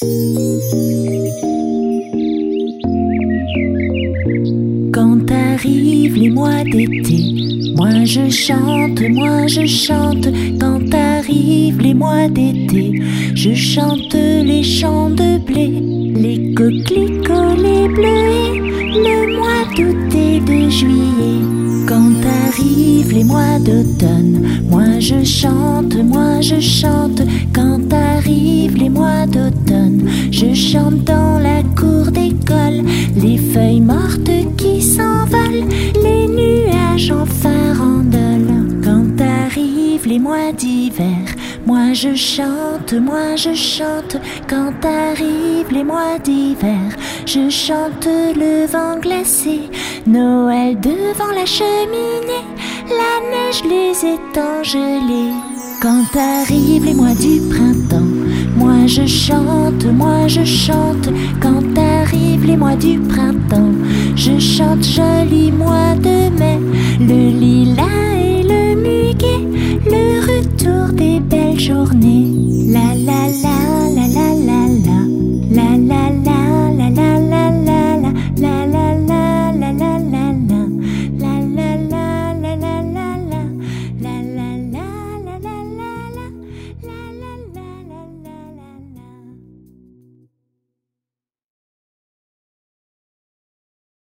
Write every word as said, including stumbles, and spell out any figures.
Quand arrivent les mois d'été, moi je chante, moi je chante. Quand arrivent les mois d'été, je chante les champs de blé, les coquelicots, les bleuets, le mois d'août et de juillet. Quand arrivent les mois d'automne, moi je chante, moi je chante. Quand arrivent les mois d'automne, je chante dans la cour d'école, les feuilles mortes qui s'envolent, les nuages en farandole. Quand arrivent les mois d'hiver, moi je chante, moi je chante. Quand arrivent les mois d'hiver, je chante le vent glacé, Noël devant la cheminée, la neige, les étangs gelés. Quand arrivent les mois du printemps, moi je chante, moi je chante. Quand arrivent les mois du printemps, je chante joli mois de mai.